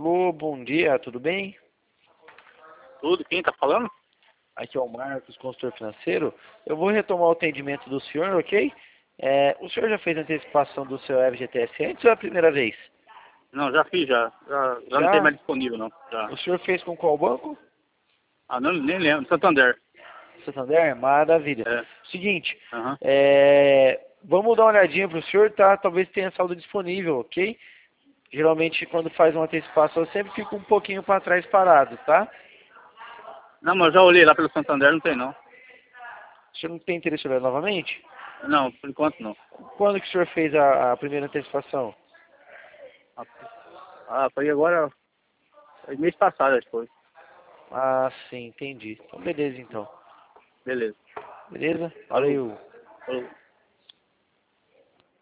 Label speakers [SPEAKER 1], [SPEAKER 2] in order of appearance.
[SPEAKER 1] Alô, bom dia, tudo bem?
[SPEAKER 2] Tudo, quem tá falando?
[SPEAKER 1] Aqui é o Marcos, consultor financeiro. Eu vou retomar o atendimento do senhor, ok? O senhor já fez antecipação do seu FGTS antes ou é a primeira vez?
[SPEAKER 2] Não, já fiz, já não tem
[SPEAKER 1] Já?
[SPEAKER 2] mais disponível, não. Já.
[SPEAKER 1] O senhor fez com qual banco?
[SPEAKER 2] Ah, não, nem lembro, Santander.
[SPEAKER 1] Santander? Maravilha.
[SPEAKER 2] É,
[SPEAKER 1] Seguinte,
[SPEAKER 2] aham.
[SPEAKER 1] vamos dar uma olhadinha para o senhor, tá? Talvez tenha saldo disponível, ok? Geralmente, quando faz uma antecipação, sempre fica um pouquinho para trás parado, tá?
[SPEAKER 2] Não, mas eu já olhei lá pelo Santander, não tem não.
[SPEAKER 1] O senhor não tem interesse em olhar novamente?
[SPEAKER 2] Não, por enquanto não.
[SPEAKER 1] Quando que o senhor fez a primeira antecipação?
[SPEAKER 2] Foi agora, foi mês passado, acho que foi.
[SPEAKER 1] Ah, sim, entendi. Então, beleza, então.
[SPEAKER 2] Beleza.
[SPEAKER 1] Beleza?
[SPEAKER 2] Falou.
[SPEAKER 1] Valeu.
[SPEAKER 2] Falou.